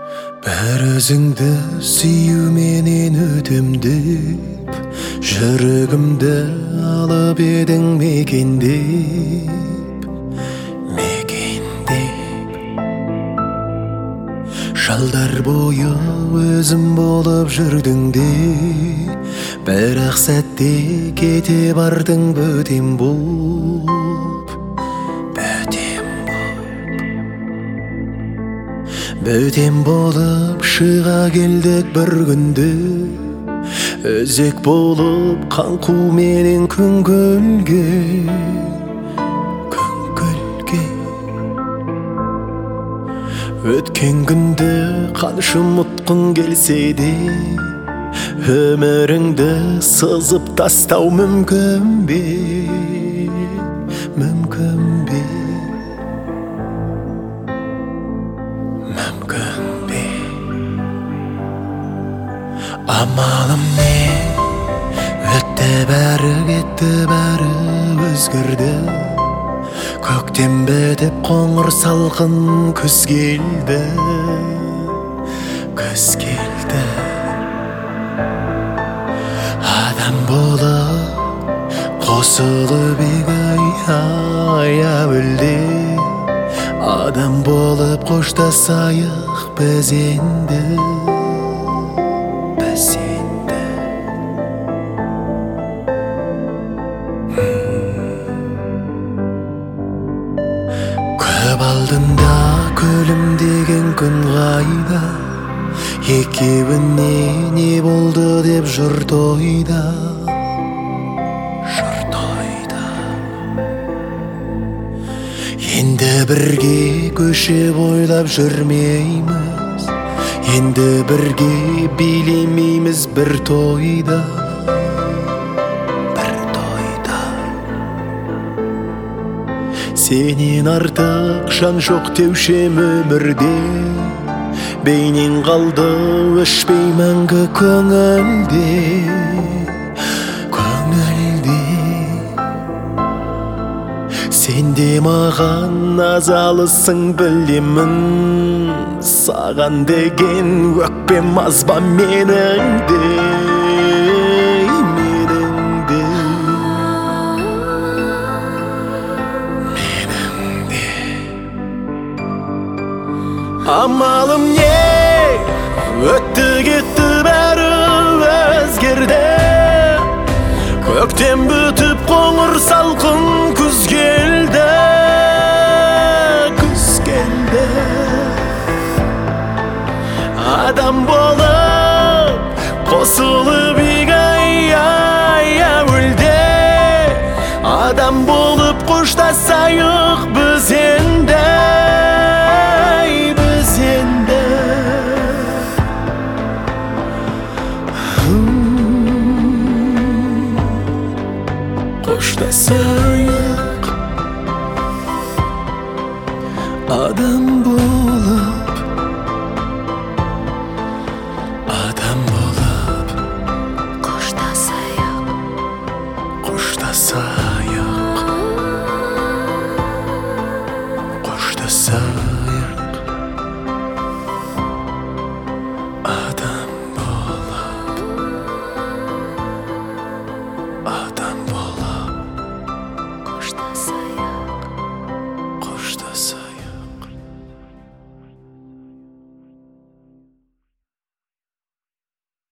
Бәр өзіңді сүю менен өтем деп, жүрегімді алып едің мекендеп. Жалдар бойы өзім болып жүрдің де, бірақ сәтте кете бардың бөтем болып. Бөтем болып шыға келдік бір күнде, өзек болып қаңқу менен күңгөлге. Өткен күнді қанша ұмытқың келсе де, өміріңді сызып тастау мүмкін бе? Мүмкін бе? Мүмкін бе? Амалым не? Өтті бәрі, кетті бәрі, өзгерді. Көктем бітіп қоңыр салқын күз келді. Күз келді. Адам болып қосылып ай өлде. Адам болып қоштасайық біз енді. Көп алдында күлімдеген күн қайда, екеуіне не болды деп жұрт ойда. Енді бірге көше бойлап жүрмейміз, енді бірге билемейміз бір тойда. Сенен артық жан жоқ деушем өмірде, бейнең қалды өшпей мәңгі көңілде. Сен де маған азалысың білемін, саған деген өкпем аз ба менің де. Амалым не? Өтті кетті бәрі өзгерді. Көктем бүтіп қоңыр салқын күз келді. Күз келді. Адам болып қосылып ай өлде. Адам болып қоштасайық біз енді.